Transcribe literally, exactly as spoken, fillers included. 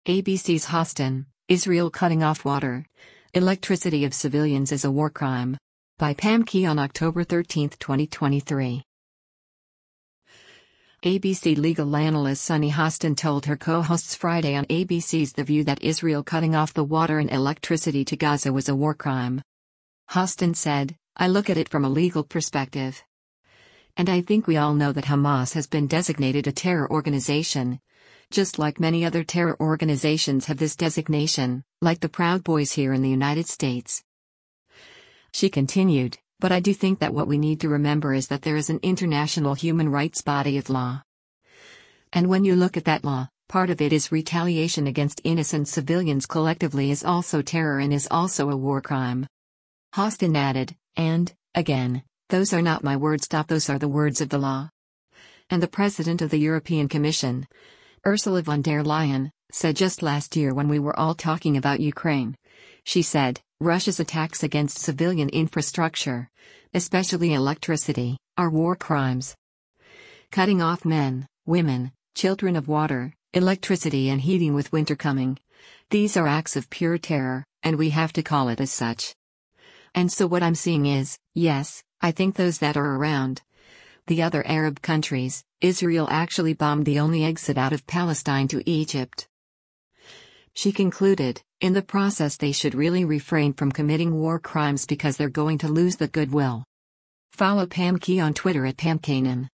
A B C's Hostin, Israel cutting off water, electricity of civilians is a war crime. By Pam Key on October thirteenth, twenty twenty-three. A B C legal analyst Sunny Hostin told her co-hosts Friday on A B C's The View that Israel cutting off the water and electricity to Gaza was a war crime. Hostin said, "I look at it from a legal perspective. And I think we all know that Hamas has been designated a terror organization. Just like many other terror organizations have this designation, like the Proud Boys here in the United States." She continued, "But I do think that what we need to remember is that there is an international human rights body of law. And when you look at that law, part of it is retaliation against innocent civilians collectively is also terror and is also a war crime." Hostin added, and, again, "Those are not my words, stop, those are the words of the law." And the President of the European Commission, Ursula von der Leyen, said just last year when we were all talking about Ukraine. She said, "Russia's attacks against civilian infrastructure, especially electricity, are war crimes. Cutting off men, women, children of water, electricity and heating with winter coming. These are acts of pure terror, and we have to call it as such." And so what I'm seeing is, yes, I think those that are around the other Arab countries, Israel actually bombed the only exit out of Palestine to Egypt. She concluded, in the process they should really refrain from committing war crimes because they're going to lose the goodwill. Follow Pam Key on Twitter at Pam Kanan.